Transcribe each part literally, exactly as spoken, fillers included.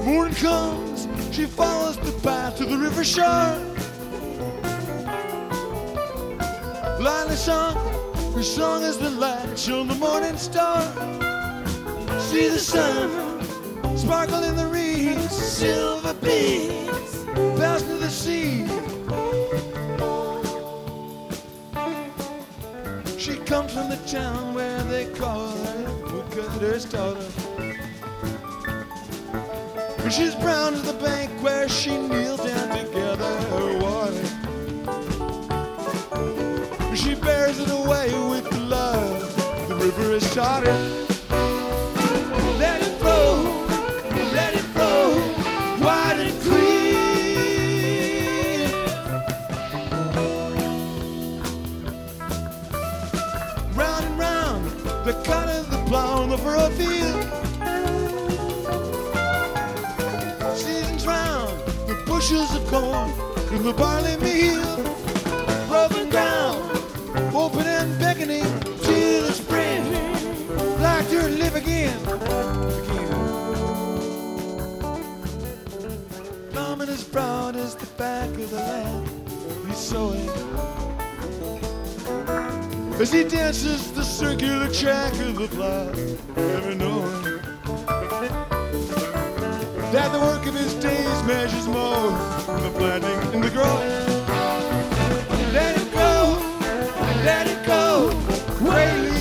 Morning comes, she follows the path to the river shore. Lightly sung, her song is the light, show the morning star. See the sun sparkle in the reeds, silver beads pass to the sea. She comes from the town where they call her woodcutter's daughter. And she's brown as the bank where she kneels down to gather her water. And she bears it away with the love the river has taught her. Let it flow, let it flow, wide and clear. Round and round, the cut of the plow on the furrow field. Seasons round, the bushels of corn in the barley meal. Broken ground, open and beckoning till the spring, like to live again. Plumbing as broad as the back of the land, he's sowing as he dances the circular track of the plow, never knowing that the work of his days measures more than the planting and the growing. Let it go, let it go, Whaley.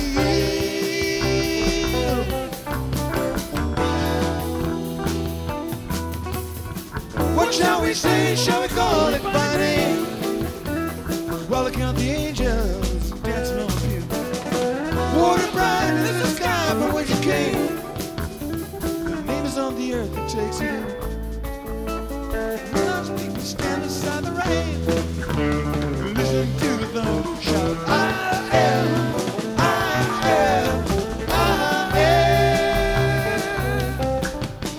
What shall we say? Shall we call it by name? While I count the angels dancing on you. Water bright as the sky from which you came. The name is on the earth that takes you. Lost people stand beside the rain. Listen to the thunder shout, I am, I am, I am, I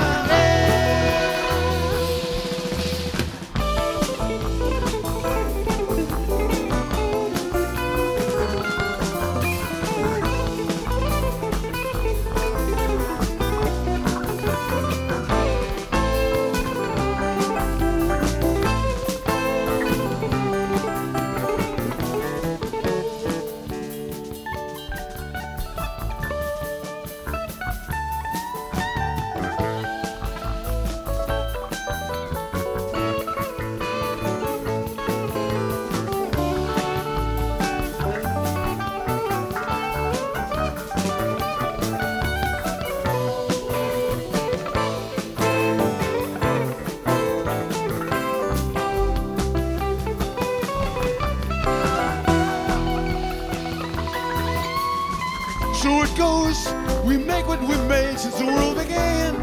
So it goes, we make what we've made since the world began.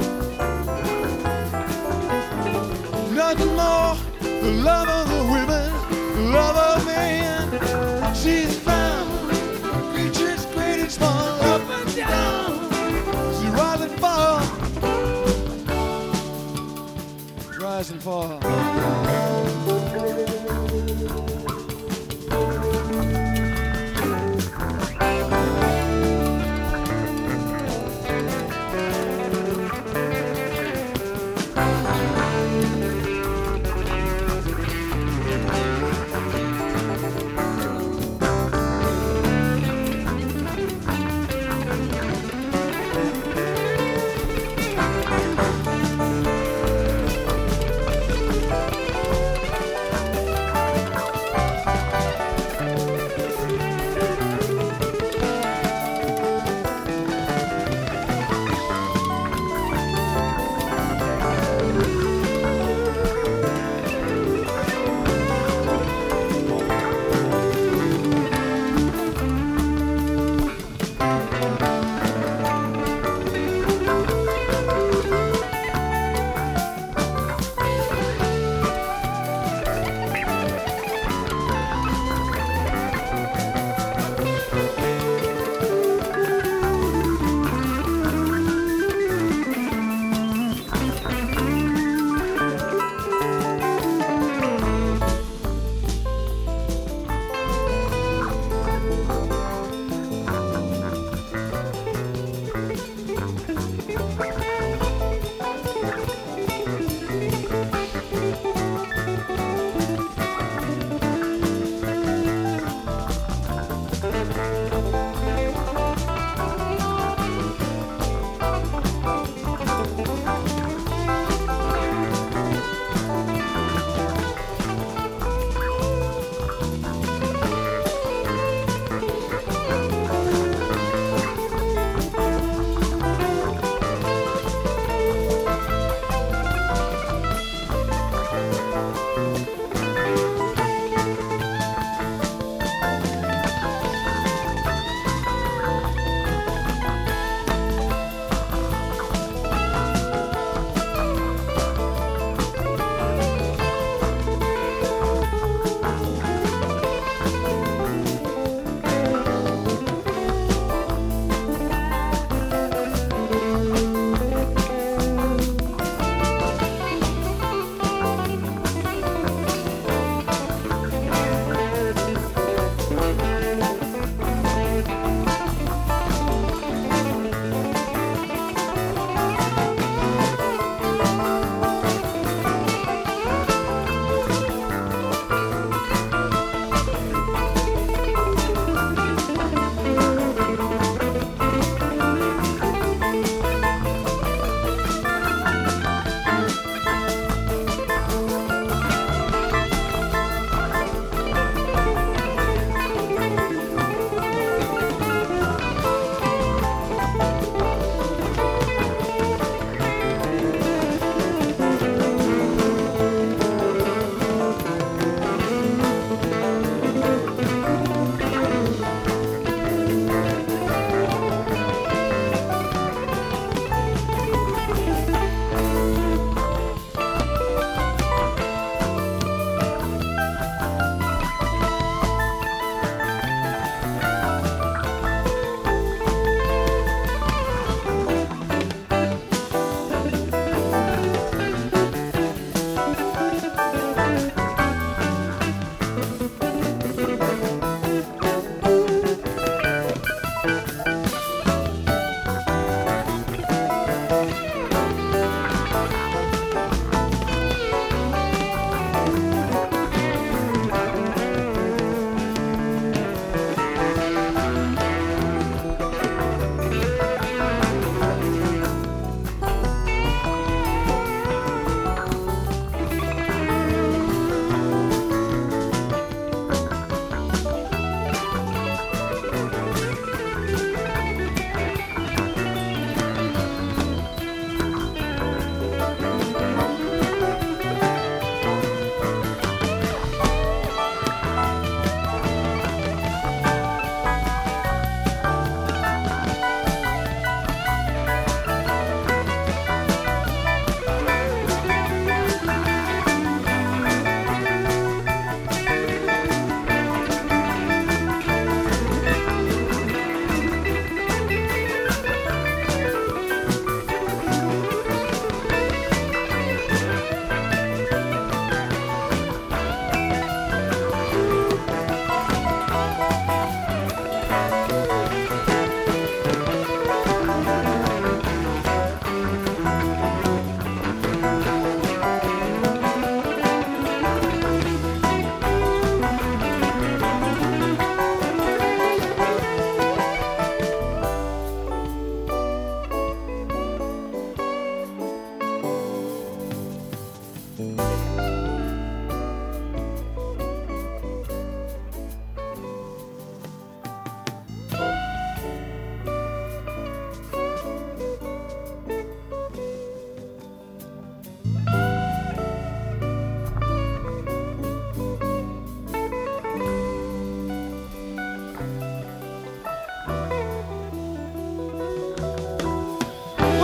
Nothing more, the love of the women, the love of man. She's found creatures great and small, up and down. She rise and fall, rise and fall.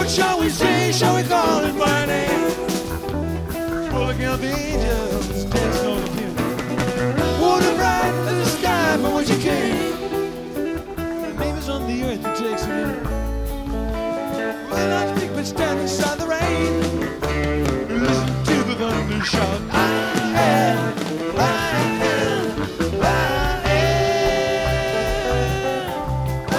What shall we say? Shall we call it by name? Well, looking at the angels dancing on the pew. Water bright as the sky from which you came. The name is on the earth who takes it in. Will not speak but stand inside the rain. Listen to the thunder shout. I am, I am, I am, I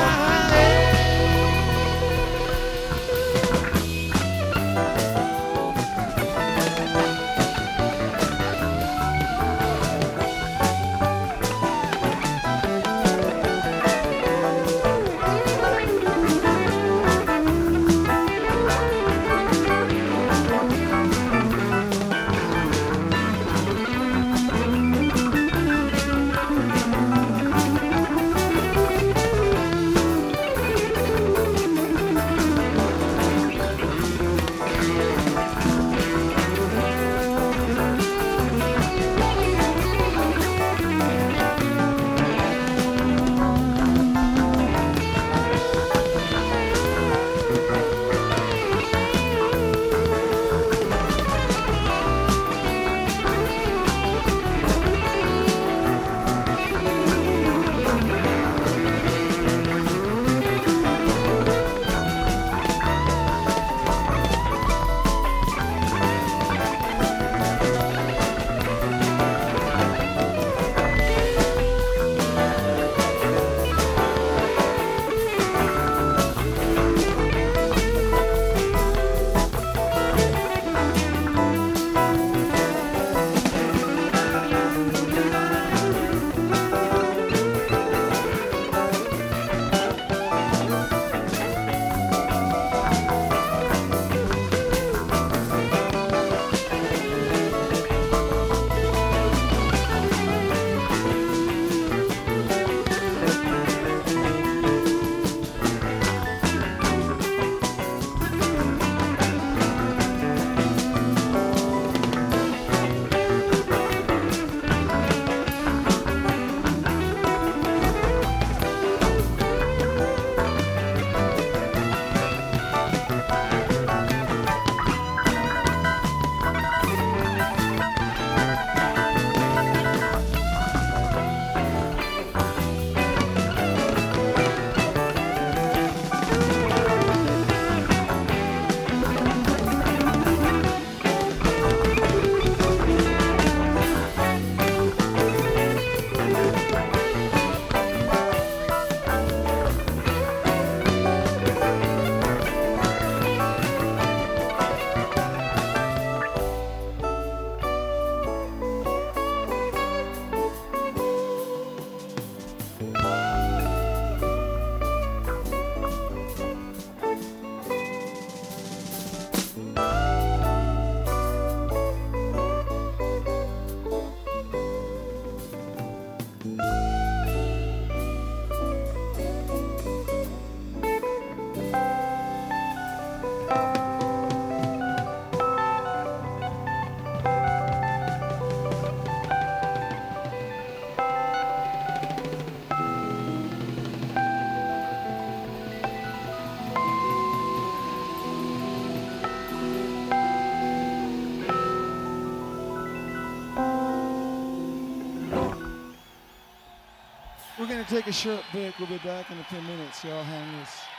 We're going to take a short break. We'll be back in a few minutes. Y'all hang loose.